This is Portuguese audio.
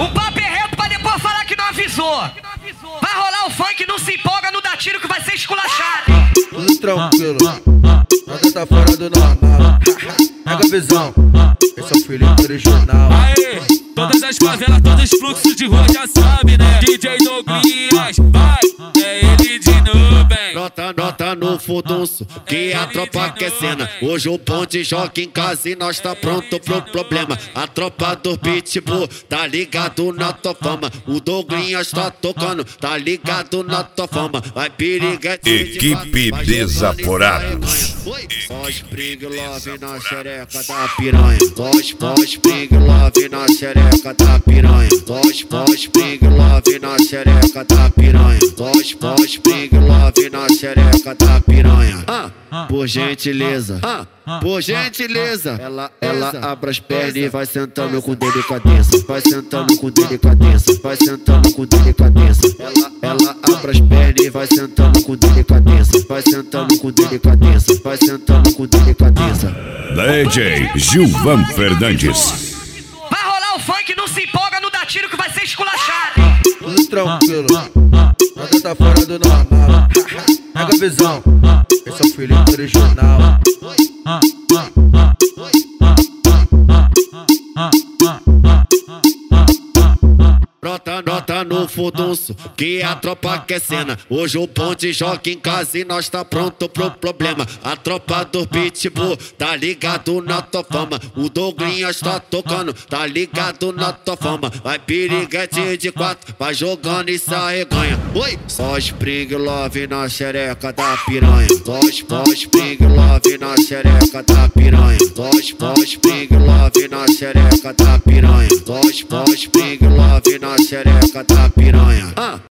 O papo é reto pra depois falar que não avisou. Vai rolar o funk, não se empolga, não dá tiro que vai ser esculachado. Tudo tranquilo, nada tá fora do normal. Pega a visão, esse é o Felipe original. Aê, todas as favelas, todos os fluxos de rua já sabe, né? DJ Douglas, vai, é ele de novo, hein? Nota no furdunço, que a tropa quer cena. Hoje o bonde joga em casa e nós tá pronto pro problema. A tropa do Pitbull tá ligado na tua fama. O Douglas tá tocando, tá ligado na tua fama. Vai perigar. Equipe Desaforados. Só Spring Love na xereca da piranha. Só Spring Love na xereca da piranha. Só Spring Love na xereca da piranha. Só Spring Love na xereca da piranha. Por gentileza, por gentileza. Ela abre as pernas e vai sentando com delicadeza. Vai sentando com delicadeza. Vai sentando com delicadeza. Ela abre as pernas e vai sentando com delicadeza. Vai sentando com delicadeza. Vai sentando com delicadeza. DJ Gilvan Fernandes. Vai rolar o funk, não se empolga, não dá tiro que vai ser esculachado. Tudo tranquilo, nada tá fora do normal. Pega a visão, esse é o Felipe original. Nota no furdunço, que a tropa quer cena. Hoje o bonde joga em casa e nós tá pronto pro problema. A tropa do Pitbull tá ligado na tua fama. O Douglas tá tocando, tá ligado na tua fama. Vai piriguete de quatro, vai jogando e se arreganha. Oi! Só Spring Love na xereca da piranha. Só Spring Love na xereca da piranha. Só Spring Love na xereca da piranha. Só Spring Love na xereca da piranha.